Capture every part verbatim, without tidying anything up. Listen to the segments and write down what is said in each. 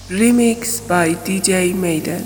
Remix by D J Maiden.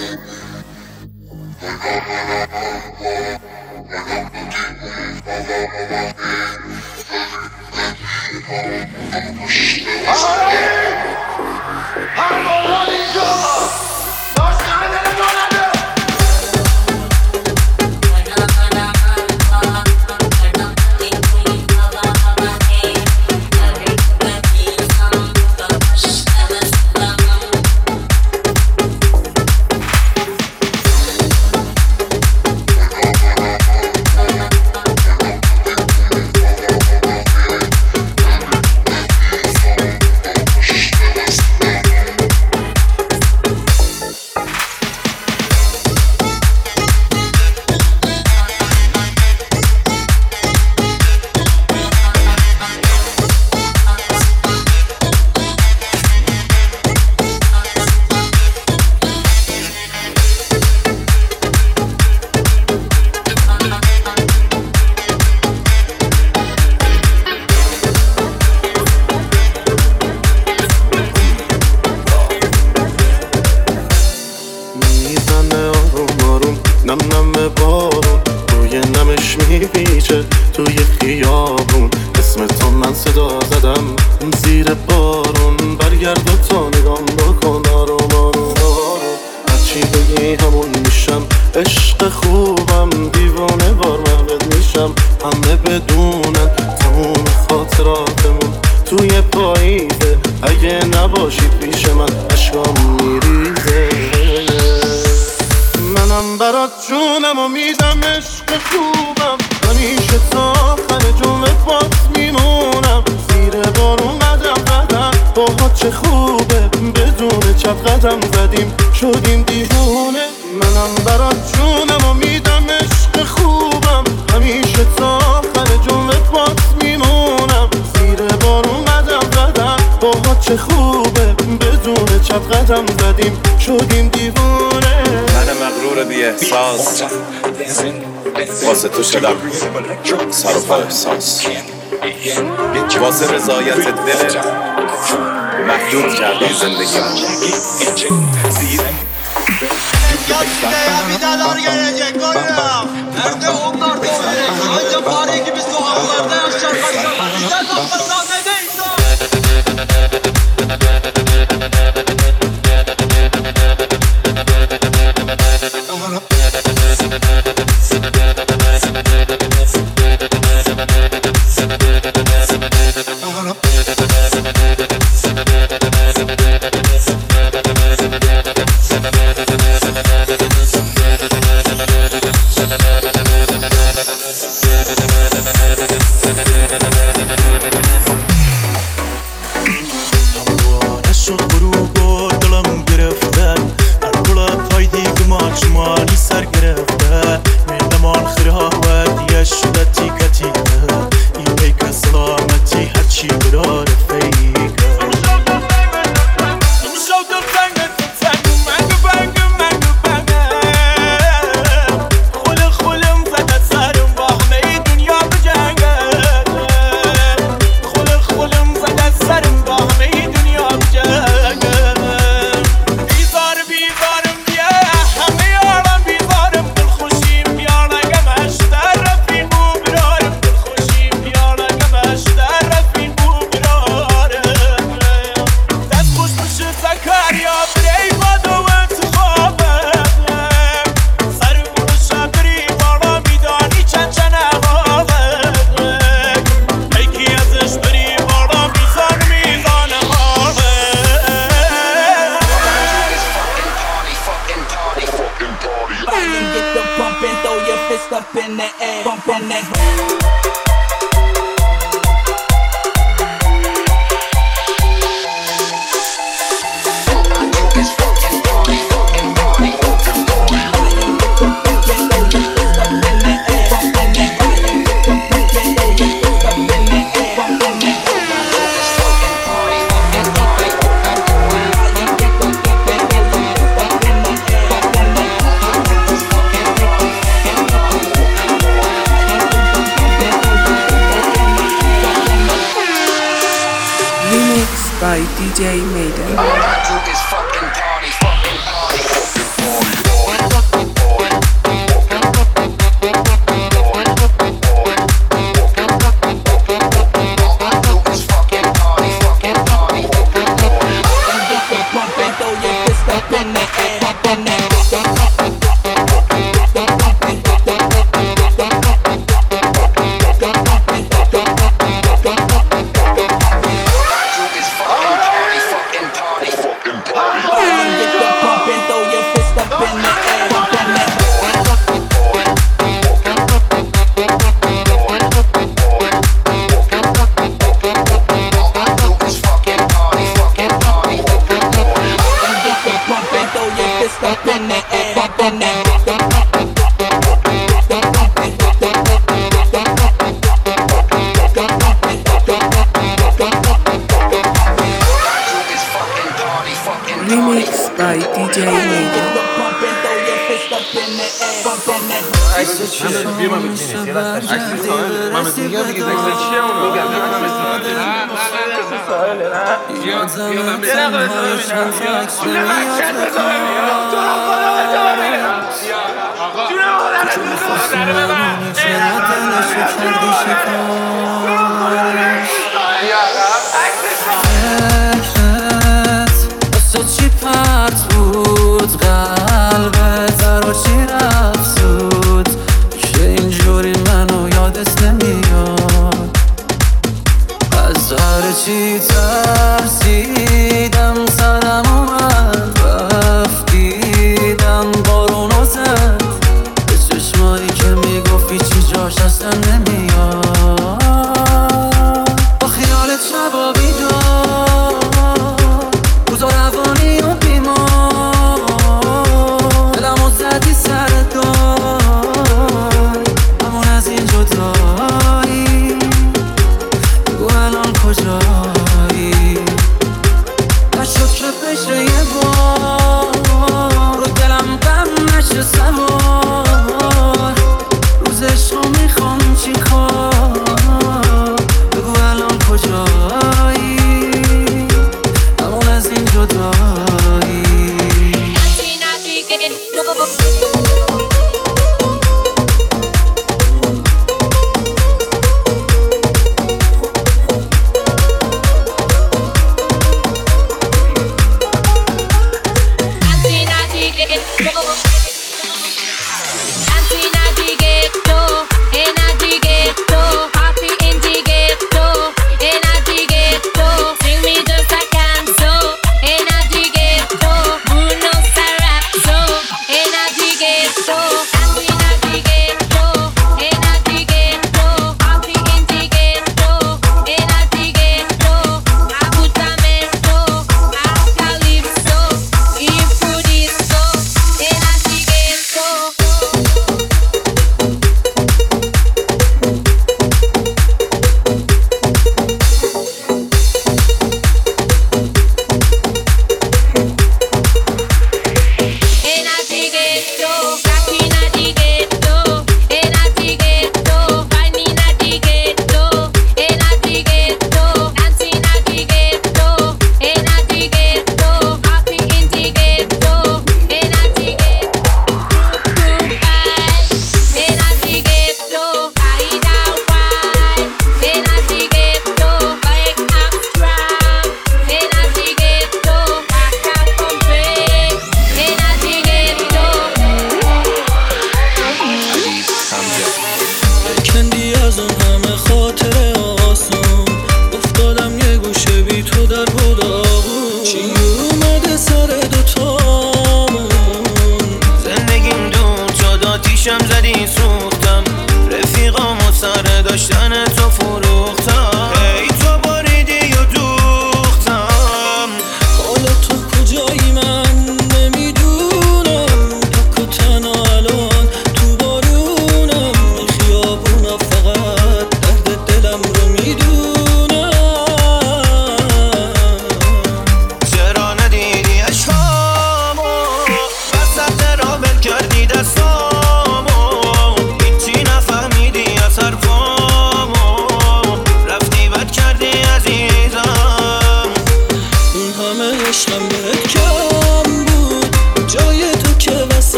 نم نم بارون روی نمش میپیچه توی خیابون اسم تو من صدا زدم زیر بارون برگرد و تا نگام بکن آروم آروم آروم هرچی بگی همون میشم عشق خوبم دیوانه بار مغد میشم همه بدونن تموم خاطراتمون توی پاییزه اگه نباشید پیش من عشقام میریزه منم برات جونم و میدم عشق خوبم همیشه تا آخر جمله پاس میمونم زیر بارون قدم قدم باها چه خوبه بدون چپ قدم زدیم شدیم دیوونه منم برات جونم و میدم عشق خوبم همیشه تا آخر جمله پاس میمونم زیر بارون قدم قدم باها چه خوبه بدون چپ قدم زدیم شدیم دیوونه من مغرور بی احساس واسه تو شدم سر و پا احساس واسه رضایت دل محدود کردی زندگی Ya ya bir dalar gelecek koyuyorum. Nerede onlar doğru? Anca fare gibi sokaklarda yaşarlarsa bize bakmasa ne değilse. Remix by دی جی Maiden. چی پرت بود قلبت درو چی رفت که اینجوری منو یادت نمیاد از هر چی ترسیدم سرم اومد رفتیدم بارونو زد به چشمایی که میگفتی چی جاش اصلا نمیاد با خیالت شبا بیدار روزا روانی و بیمار دلمو زدی سر دار همون از این جدایی بگو الان کجایی نشد که بشه یه بار رو دلم غم نشه سوار روزشو میخوام چی کار بگو الان کجایی همون از این جدایی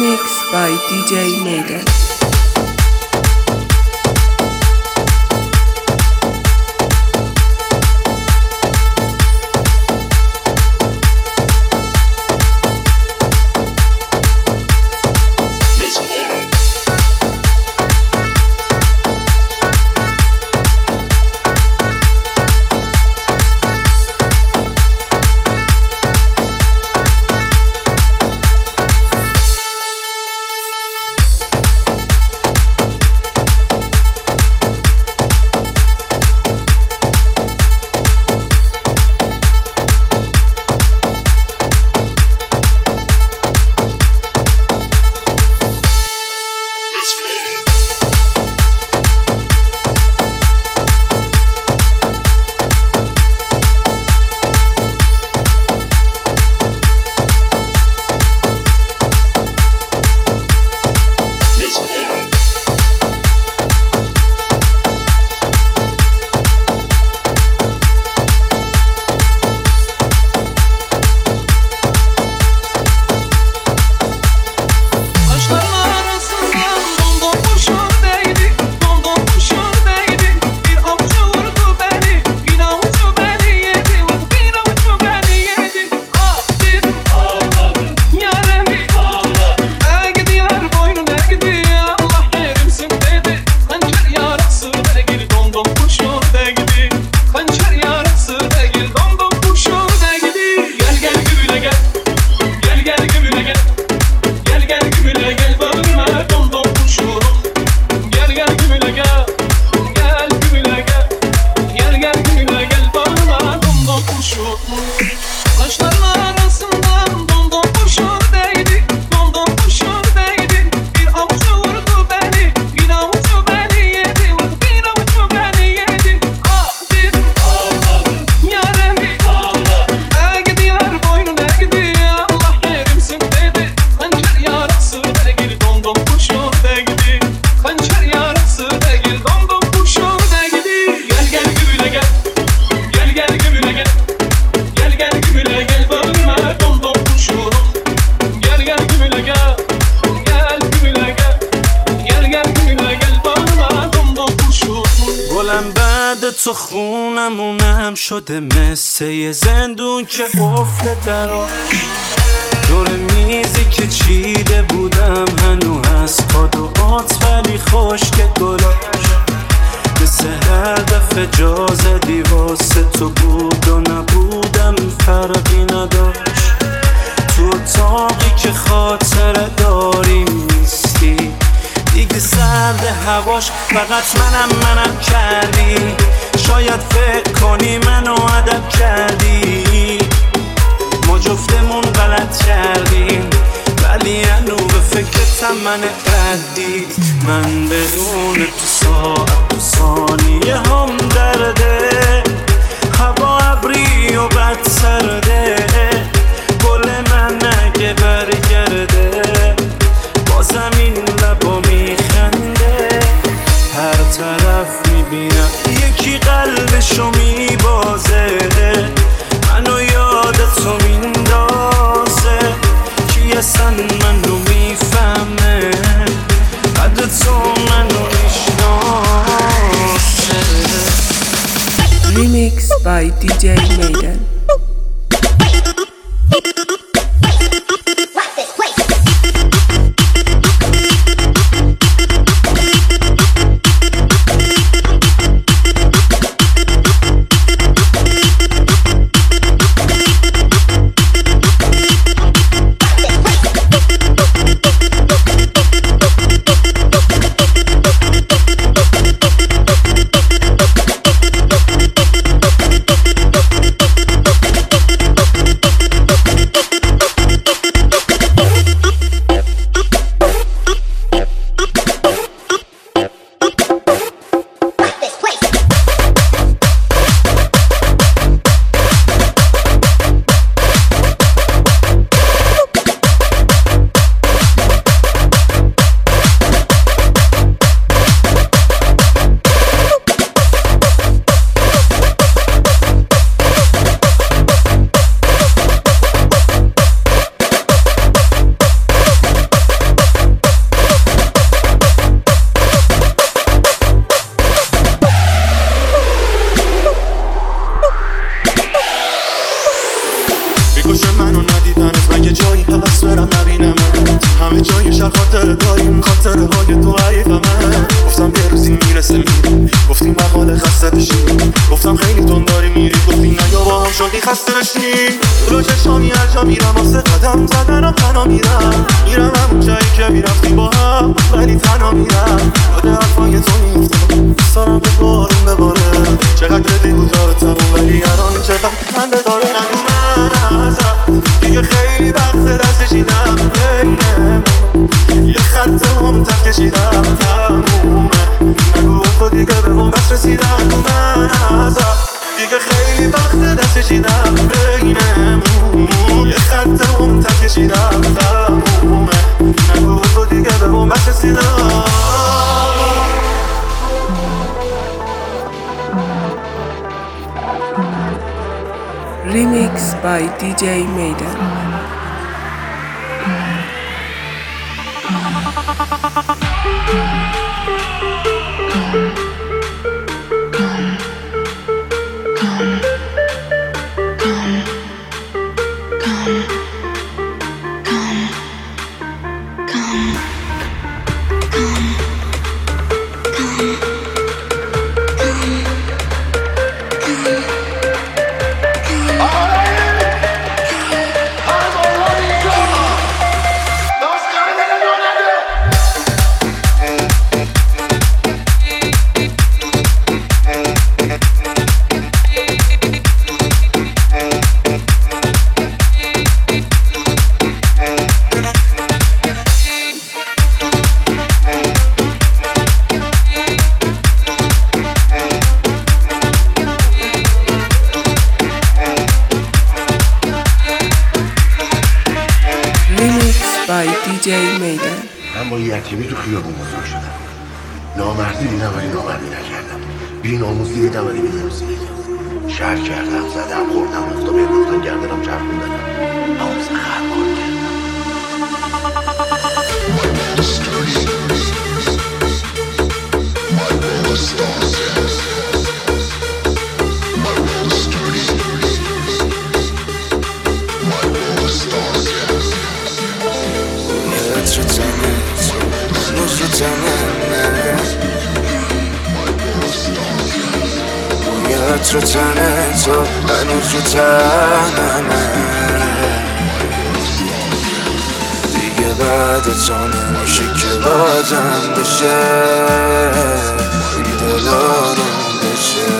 Remix by دی جی میدان. بعد تو خونمونم شده مثل یه زندون که قفل دراش دور میزی که چیده بودم هنو هست کادوات ولی خشک گلاش مثل هر دفعه جا زدی واسه تو بود و نبودم فرقی نداشت تو اتاقی که خاطره داری نیستی دیگه سرد هواش فقط منم منم کردی شاید فکر کنی منو ادب کردی ما جفتمون غلط کردیم ولی انو به فکرتم من ردی من بدون تو ساعت تو ثانیه هم درده هوا ابری و بد سرده گل من نگه برگرده با زمین لبا میخنده هر طرف میبینم یکی قلبشو میبازه منو یاد تو میندازه کی اصلا منو میفهمه قد تو منو میشناسه. Remix by دی جی میدان. خاطره داریم، خاطره های تو حیفمه. گفتم یه روزی میرسه میری، گفتی مقاله خسته بشی. گفتم خیلی تون داری میری، گفتی نه یا با هم شدی خسته بشی. رو چشامی هر جا میرم واسه قدم زدنم تنها میرم. میرم همون جایی که میرفتی با هم، ولی تنها میرم. یاد حرفای تو میفتم، دوست دارم به بارون بباره. چقدر بدی بود تموم، ولی الان چقدر خنده داره. نگو من ازم دیگه خیلی وقت دست کشیدم، یه خط منتف کشیدم تمومه. نگو تو دیگه به اون بس رسیدم. نگو من ازم دیگه خیلی وقت دست کشیدم بینمون، یه خط منتف کشیدم تمومه. نگو تو دیگه به اون بس رسیدم. Remix by دی جی Maidan. by دی جی Maidan. من با یتیمی تو خیابون بزرگ شدم. نامردی دیدم ولی نامردی نکردم. بی ناموسی دیدم ولی بی ناموسی نکردم. شهر کردم، زدم، خوردم، افتاد برداختن، گردنم چرخوندنم. ناموس خرمار کردم. یاد رو تنه تو هنوز رو تنمه، دیگه بعد تو نمیشه که بادم بشه، این دلارم بشه.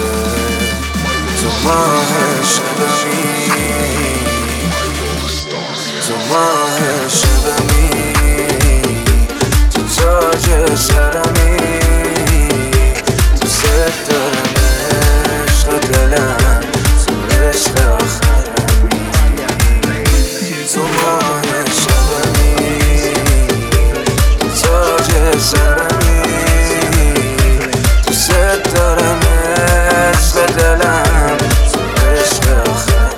تو ماه شبمی، تو ماه شبمی، تو تاج سرمی، تو ست دارم عشق دلم، تو عشق آخرمی. تو ماه شبمی، تو تاج سرمی، تو ست دارم عشق دلم، تو عشق آخرمی.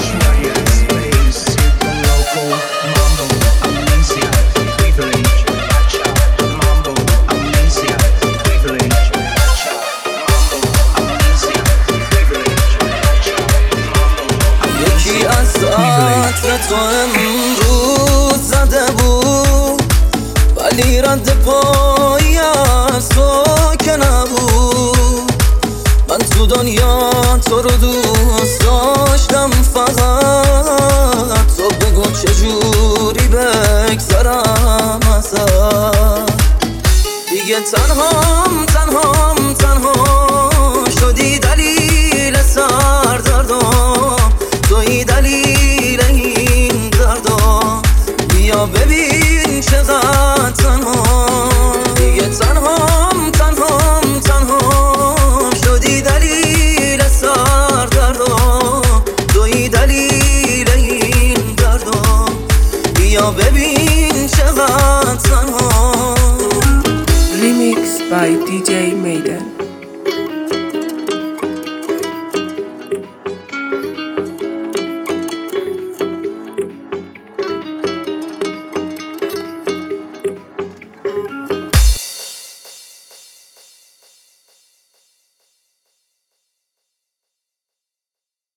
تو امروز زده بود ولی رد پایی از تو که نبود. من تو دنیا تو رو دوست داشتم، فقط تو بگو چجوری بگذرم ازت. دیگه تنهام تنهام تنها شدی، دلیل سردردم توی دلیل این دردم. بیا ببین چقدر تنها، دیگه تنهام تنهام تنها شدی، دلیل سردردم توی دلیل این دردم. بیا ببین چقدر تنها. Remix by دی جی Maidan.